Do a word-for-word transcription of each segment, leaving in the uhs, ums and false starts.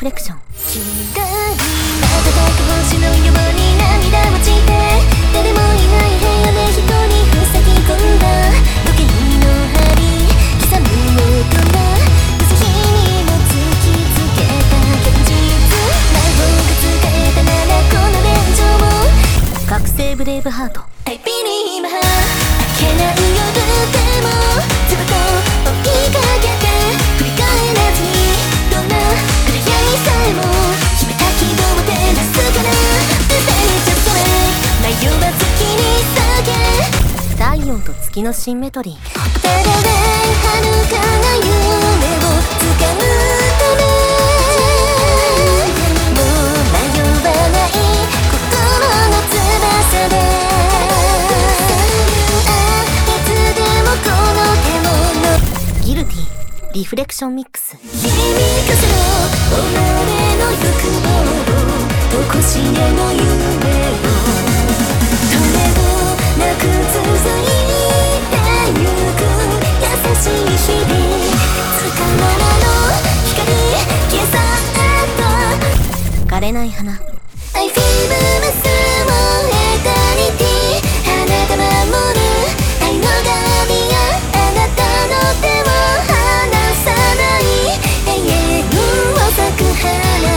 フレクション。 瞬間に瞬く星のように涙落ちて、誰もいない部屋で一人塞ぎ込んだ時計の針刻む音が無慈悲にも突きつけた現実。魔法が使えたならこの現状を。 覚醒ブレイブハート。 I believe 明けない夜でもずっと追いかけて振り返らずに、どんな暗闇さえも秘めた希望を照らすから。 Stay just away 迷わず気に下げ。 太陽と月のシンメトリー。 ただで遥かな夢を掴むため、もう迷わない心の翼で、 ギルティリフレクションミックス。 響かせろ己の欲望を、とこしえの夢を止めどなく続いてゆく優しい日々。つかの間の光消え去った枯れない花。 I feel myself eternity あなた守る愛のガーディアン。あなたの手を離さない永遠を咲く花。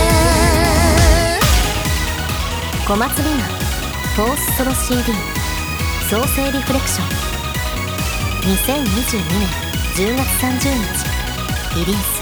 小松里奈フォースソロ シーディー 創世リフレクション。にせんにじゅうにねんじゅうがつさんじゅうにちリリース。